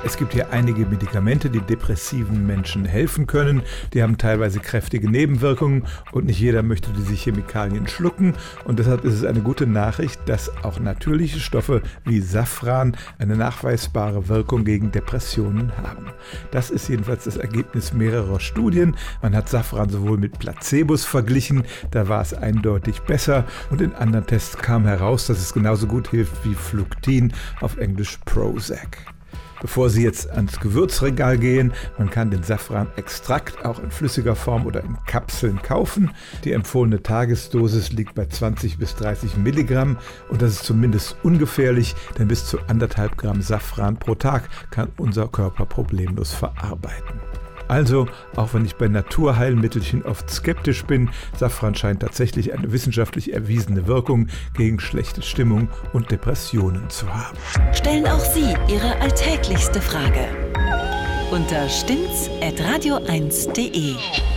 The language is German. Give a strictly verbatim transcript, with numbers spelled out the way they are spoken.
Es gibt hier einige Medikamente, die depressiven Menschen helfen können. Die haben teilweise kräftige Nebenwirkungen und nicht jeder möchte diese Chemikalien schlucken. Und deshalb ist es eine gute Nachricht, dass auch natürliche Stoffe wie Safran eine nachweisbare Wirkung gegen Depressionen haben. Das ist jedenfalls das Ergebnis mehrerer Studien. Man hat Safran sowohl mit Placebos verglichen, da war es eindeutig besser. Und in anderen Tests kam heraus, dass es genauso gut hilft wie Fluktin, auf Englisch Prozac. Bevor Sie jetzt ans Gewürzregal gehen, man kann den Safran-Extrakt auch in flüssiger Form oder in Kapseln kaufen. Die empfohlene Tagesdosis liegt bei zwanzig bis dreißig Milligramm und das ist zumindest ungefährlich, denn bis zu anderthalb Gramm Safran pro Tag kann unser Körper problemlos verarbeiten. Also, auch wenn ich bei Naturheilmittelchen oft skeptisch bin, Safran scheint tatsächlich eine wissenschaftlich erwiesene Wirkung gegen schlechte Stimmung und Depressionen zu haben. Stellen auch Sie Ihre alltäglichste Frage unter stimmt's at radio eins punkt de.